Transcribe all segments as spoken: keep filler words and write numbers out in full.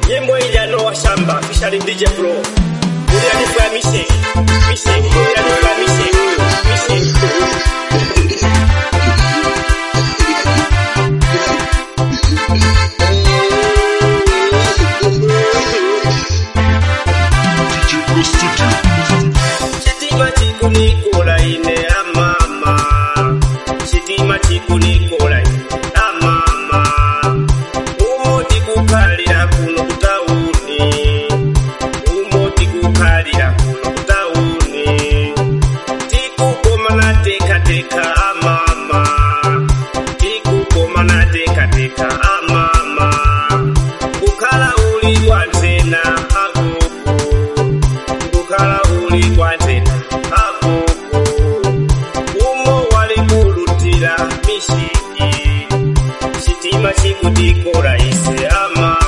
Nyimbo ija no washamba Fishari D J Pro Uli alifua mise Mise Uli alifua mise Mise Chitima chiku nikola ine amama Chitima chiku nikola ine amama Umoti kukalira kuno kutauni Umoti kukalira kuno kutauni Tiku koma na teka teka amama Tiku koma na teka teka amama Kukala uli kwanzena agogo Kukala uli kwanzena agogo Umo wali kulutira mishiki Chitima chiku dikora ise amama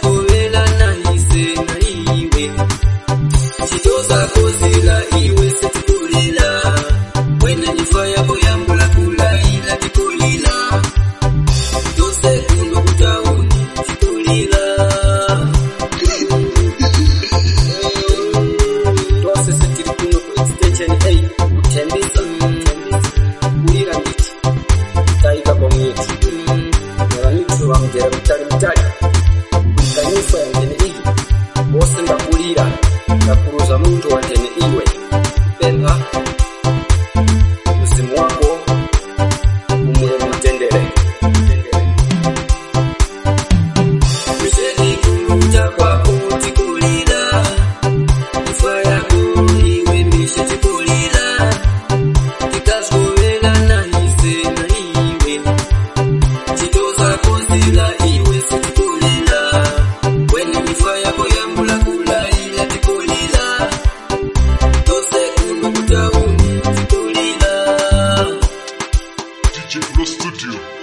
Chitoza kozila iwe Kozila iwe sikulila Weni mifa yako yambula kula ila tikulila Tose kuno kutauni sikulila D J Pro Studio.